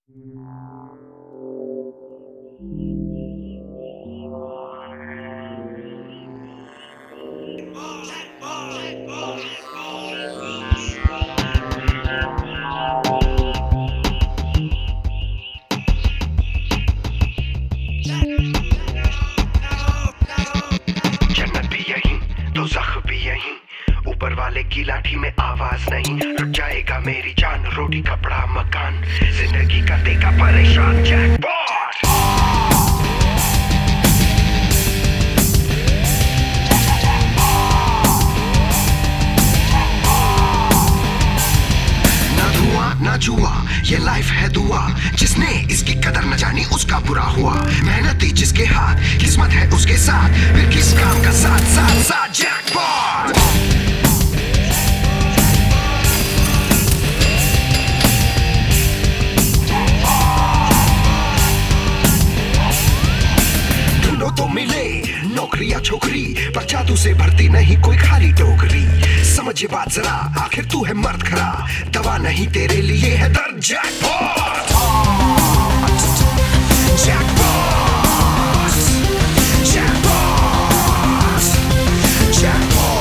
जन्नत भी यहीं, दोज़ख भी यहीं, ऊपर वाले की लाठी में आवाज नहीं। रुक जाएगा मेरी जान, रोटी कपड़ा मकान, जिंदगी कर देगा परेशान जैकपॉट। ना धुआं ना जुआ, ये लाइफ है दुआ, जिसने इसकी कदर न जानी उसका बुरा हुआ। मेहनती जिसके हाथ, किस्मत है उसके साथ, फिर किस काम का साथ साथ साथ जैकपॉट। ढूंढो तो मिले नौकरी या छोकरी, पर जादू से भरती नहीं कोई खाली टोकरी। समझ ये बात जरा, आखिर तू है मर्द खरा, दवा नहीं तेरे लिए है दर्द जैकपॉट। Jackpot, jackpot, jackpot.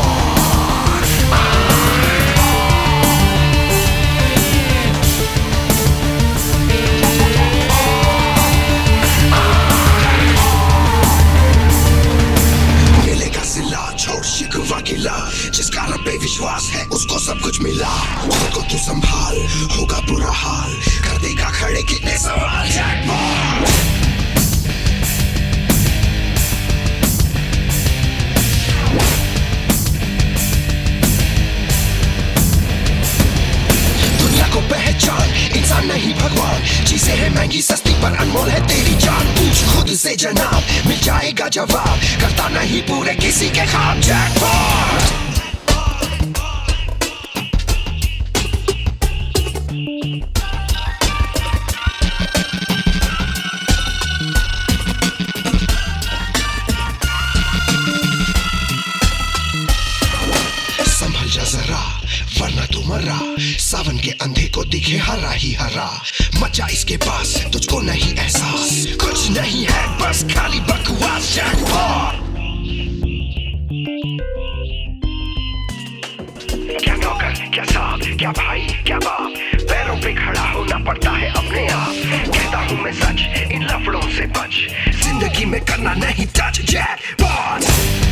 मिलेगा सिला, छोड़ शिकवा गिला, जिसका रब पे विश्वास है उसको सब कुछ मिला। खुद को तू संभाल, होगा बुरा हाल, कर देगा खड़े कितने सवाल जैकपॉट। दुनिया को पहचान, इंसान नहीं भगवान, चीजें है महंगी सस्ती पर अनमोल है तेरी जान। पूछ खुद से जनाब, मिल जाएगा जवाब, करता नहीं पूरे किसी के ख्वाब जैकपॉट। संभल जा जरा वरना तू मरा, सावन के अंधे को दिखे हरा ही हरा। मचा इसके पास तुझको नहीं एहसास, कुछ नहीं है बस खाली बकवास जैकपॉट। क्या नौकर, क्या साहब, क्या भाई, क्या बाप, पैरों पे खड़ा होना पड़ता है अपने आप। कहता हूँ मैं सच, इन लफड़ों से बच, जिंदगी में करना नहीं टच जैकपॉट।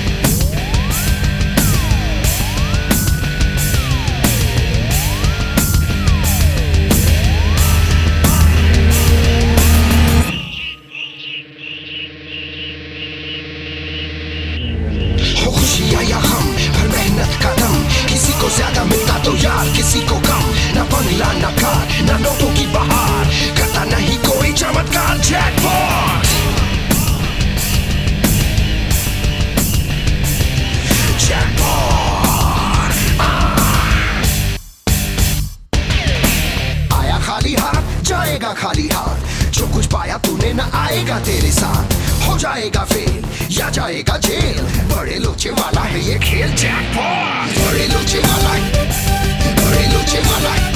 या हम हर मेहनत का दम, किसी को ज्यादा मिलता तो यार किसी को कम। ना बंगला ना कार ना नोटों की बहार, करता नहीं कोई चमत्कार जैकपॉट। जैकपॉट आया खाली हाथ जाएगा खाली हाथ, जो कुछ पाया तूने ना आएगा तेरे साथ। हो जाएगा फेल या जाएगा जेल, बड़े लोचे वाला है ये खेल जैकपॉट। बड़े लोचे वाला है, बड़े लोचे वाला है।